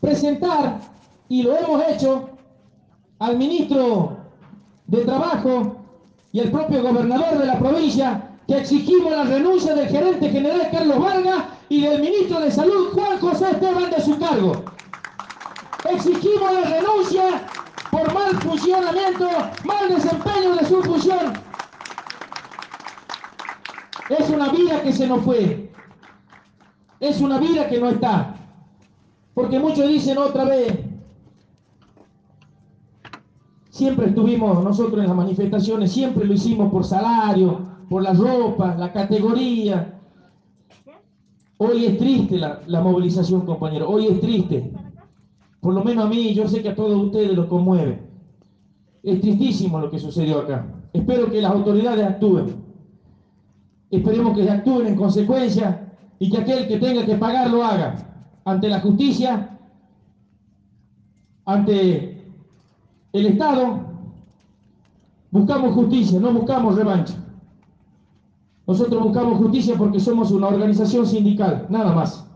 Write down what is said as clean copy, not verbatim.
presentar, y lo hemos hecho, al ministro de Trabajo y al propio gobernador de la provincia, que exigimos la renuncia del gerente general Carlos Vargas y del ministro de Salud Juan José Esteban de su cargo. Exigimos la renuncia por mal funcionamiento, mal desempeño de su función. Es una vida que se nos fue, es una vida que no está, porque muchos dicen otra vez, siempre estuvimos nosotros en las manifestaciones, siempre lo hicimos por salario, por la ropa, la categoría. Hoy es triste la movilización, compañero, hoy es triste. Por lo menos a mí, yo sé que a todos ustedes lo conmueve. Es tristísimo lo que sucedió acá. Espero que las autoridades actúen. Esperemos que actúen en consecuencia y que aquel que tenga que pagar lo haga. Ante la justicia, ante el Estado, buscamos justicia, no buscamos revancha. Nosotros buscamos justicia porque somos una organización sindical, nada más.